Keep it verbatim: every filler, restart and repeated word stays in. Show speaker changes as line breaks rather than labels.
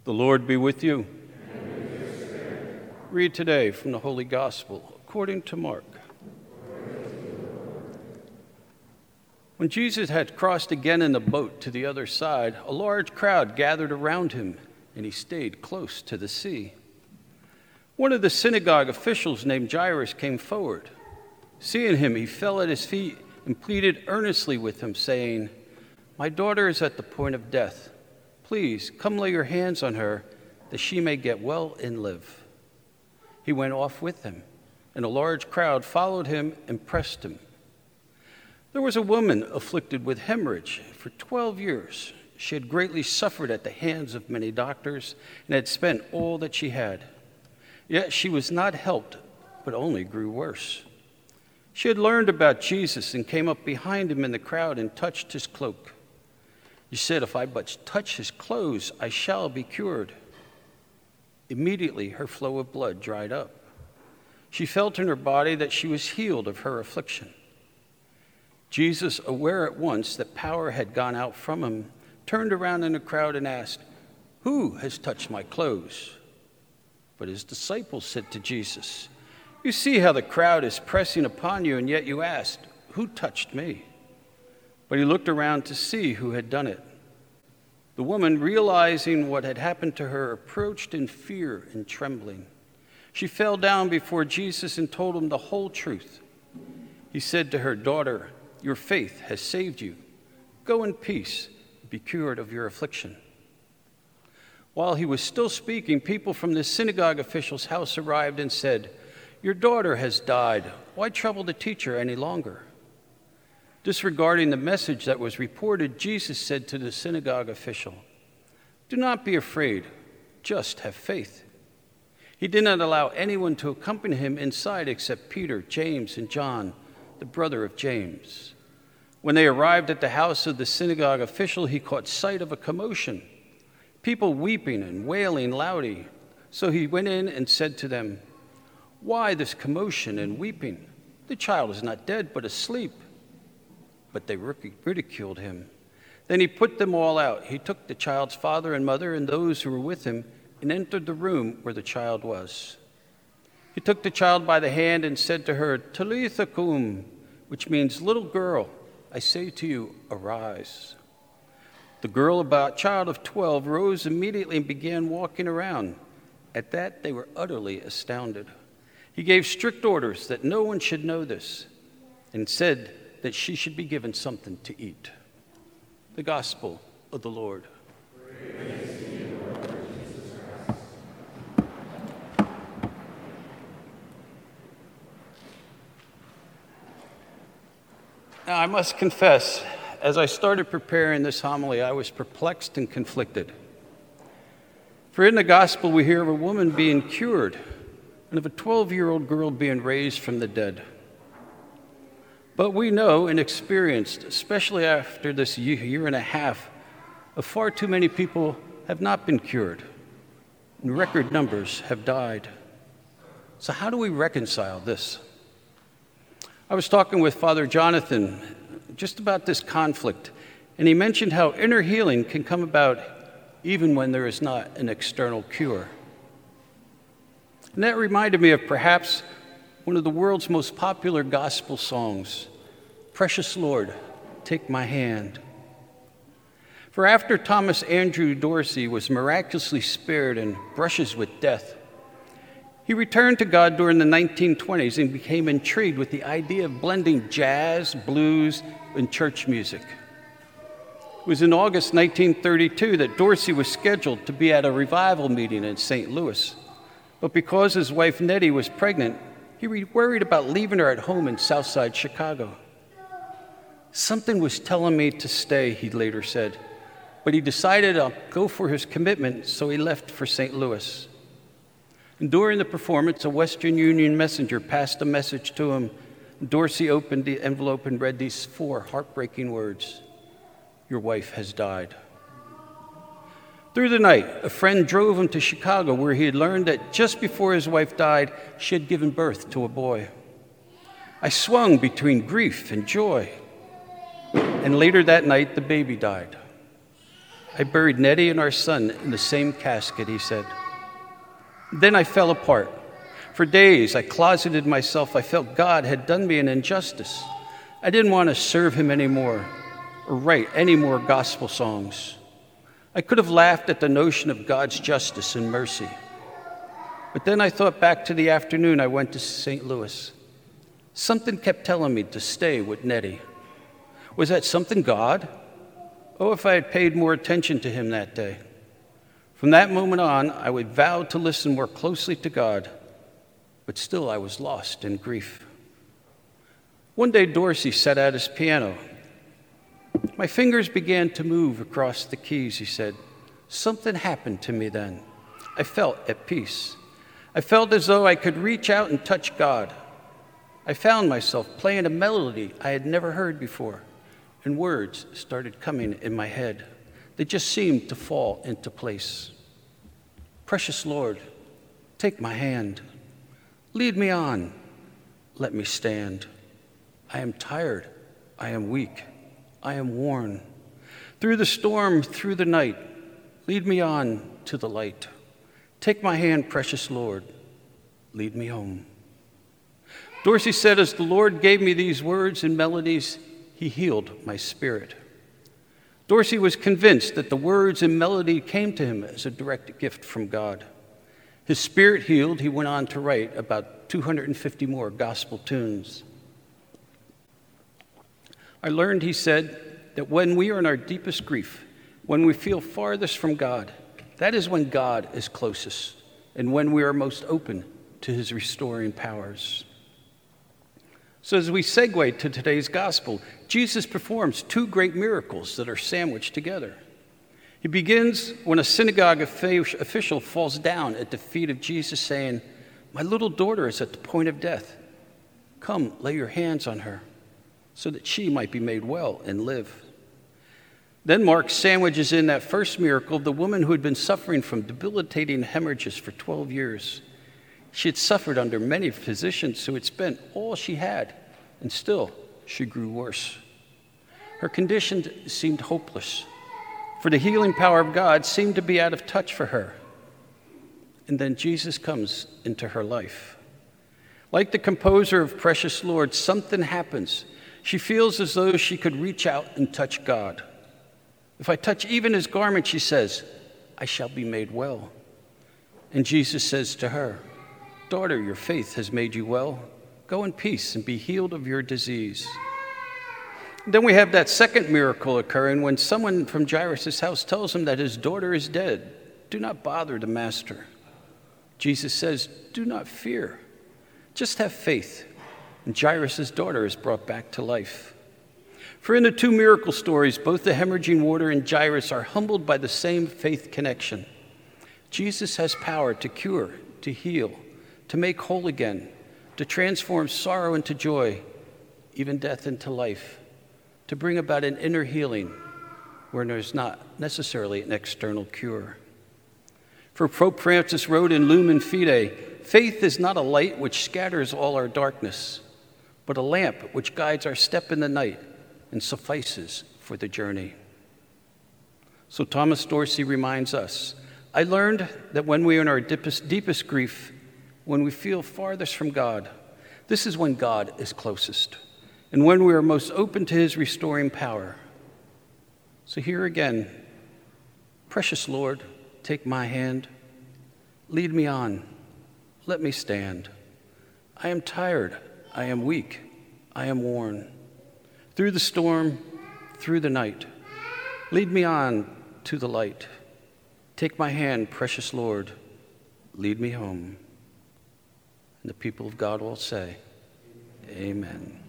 The Lord be with you. And with your spirit. Read today from the Holy Gospel according to Mark. When Jesus had crossed again in the boat to the other side, a large crowd gathered around him, and he stayed close to the sea. One of the synagogue officials named Jairus came forward. Seeing him, he fell at his feet and pleaded earnestly with him, saying, "My daughter is at the point of death. Please, come lay your hands on her, that she may get well and live." He went off with them, and a large crowd followed him and pressed him. There was a woman afflicted with hemorrhage for twelve years. She had greatly suffered at the hands of many doctors and had spent all that she had. Yet she was not helped, but only grew worse. She had learned about Jesus and came up behind him in the crowd and touched his cloak. He said, "If I but touch his clothes, I shall be cured." Immediately her flow of blood dried up. She felt in her body that she was healed of her affliction. Jesus, aware at once that power had gone out from him, turned around in the crowd and asked, "Who has touched my clothes?" But his disciples said to Jesus, "You see how the crowd is pressing upon you, and yet you asked, 'Who touched me?'" But he looked around to see who had done it. The woman, realizing what had happened to her, approached in fear and trembling. She fell down before Jesus and told him the whole truth. He said to her, "Daughter, your faith has saved you. Go in peace, be cured of your affliction." While he was still speaking, people from the synagogue official's house arrived and said, "Your daughter has died. Why trouble the teacher any longer?" Disregarding the message that was reported, Jesus said to the synagogue official, "Do not be afraid, just have faith." He did not allow anyone to accompany him inside except Peter, James, and John, the brother of James. When they arrived at the house of the synagogue official, he caught sight of a commotion, people weeping and wailing loudly. So he went in and said to them, "Why this commotion and weeping? The child is not dead, but asleep." But they ridiculed him. Then he put them all out. He took the child's father and mother and those who were with him and entered the room where the child was. He took the child by the hand and said to her, "Talitha cum," which means, "Little girl, I say to you, arise." The girl, about child of twelve, rose immediately and began walking around. At that, they were utterly astounded. He gave strict orders that no one should know this and said that she should be given something to eat. The Gospel of the Lord. Praise to you, Lord Jesus Christ. Now, I must confess, as I started preparing this homily, I was perplexed and conflicted. For in the Gospel, we hear of a woman being cured and of a twelve-year-old girl being raised from the dead. But we know and experienced, especially after this year and a half, of far too many people have not been cured, and record numbers have died. So how do we reconcile this? I was talking with Father Jonathan just about this conflict, and he mentioned how inner healing can come about even when there is not an external cure. And that reminded me of perhaps one of the world's most popular gospel songs, "Precious Lord, Take My Hand." For after Thomas Andrew Dorsey was miraculously spared and brushes with death, he returned to God during the nineteen twenties and became intrigued with the idea of blending jazz, blues, and church music. It was in August nineteen thirty-two that Dorsey was scheduled to be at a revival meeting in Saint Louis, but because his wife Nettie was pregnant, he worried about leaving her at home in Southside Chicago. "Something was telling me to stay," he later said, but he decided to go for his commitment, so he left for Saint Louis. And during the performance, a Western Union messenger passed a message to him. Dorsey opened the envelope and read these four heartbreaking words: "Your wife has died." Through the night, a friend drove him to Chicago, where he had learned that just before his wife died, she had given birth to a boy. "I swung between grief and joy." And later that night, the baby died. I buried Nettie and our son in the same casket, he said. Then I fell apart. For days, I closeted myself. I felt God had done me an injustice. I didn't want to serve him anymore or write any more gospel songs. I could have laughed at the notion of God's justice and mercy. But then I thought back to the afternoon I went to Saint Louis. Something kept telling me to stay with Nettie. Was that something God? Oh, if I had paid more attention to him that day. From that moment on, I would vow to listen more closely to God, but still I was lost in grief. One day, Dorsey sat at his piano. My fingers began to move across the keys, he said. Something happened to me then. I felt at peace. I felt as though I could reach out and touch God. I found myself playing a melody I had never heard before, and words started coming in my head. They just seemed to fall into place. Precious Lord, take my hand. Lead me on. Let me stand. I am tired. I am weak. I am worn. Through the storm, through the night, lead me on to the light. Take my hand, precious Lord. Lead me home. Dorsey said, as the Lord gave me these words and melodies, he healed my spirit. Dorsey was convinced that the words and melody came to him as a direct gift from God. His spirit healed, he went on to write about two hundred fifty more gospel tunes. I learned, he said, that when we are in our deepest grief, when we feel farthest from God, that is when God is closest and when we are most open to his restoring powers. So as we segue to today's gospel, Jesus performs two great miracles that are sandwiched together. He begins when a synagogue official falls down at the feet of Jesus saying, my little daughter is at the point of death. Come, lay your hands on her so that she might be made well and live. Then Mark sandwiches in that first miracle of the woman who had been suffering from debilitating hemorrhages for twelve years. She had suffered under many physicians who had spent all she had, and still she grew worse. Her condition seemed hopeless, for the healing power of God seemed to be out of touch for her. And then Jesus comes into her life. Like the composer of Precious Lord, something happens. She feels as though she could reach out and touch God. If I touch even his garment, she says, I shall be made well. And Jesus says to her, daughter, your faith has made you well. Go in peace and be healed of your disease. Then we have that second miracle occurring when someone from Jairus' house tells him that his daughter is dead. Do not bother the master. Jesus says, do not fear. Just have faith. And Jairus' daughter is brought back to life. For in the two miracle stories, both the hemorrhaging water and Jairus are humbled by the same faith connection. Jesus has power to cure, to heal, to make whole again, to transform sorrow into joy, even death into life, to bring about an inner healing where there's not necessarily an external cure. For Pope Francis wrote in Lumen Fide, faith is not a light which scatters all our darkness, but a lamp which guides our step in the night and suffices for the journey. So Thomas Dorsey reminds us, I learned that when we are in our deepest, deepest grief, when we feel farthest from God, this is when God is closest, and when we are most open to his restoring power. So here again, precious Lord, take my hand, lead me on, let me stand. I am tired, I am weak, I am worn. Through the storm, through the night, lead me on to the light. Take my hand, precious Lord, lead me home. And the people of God will say, amen.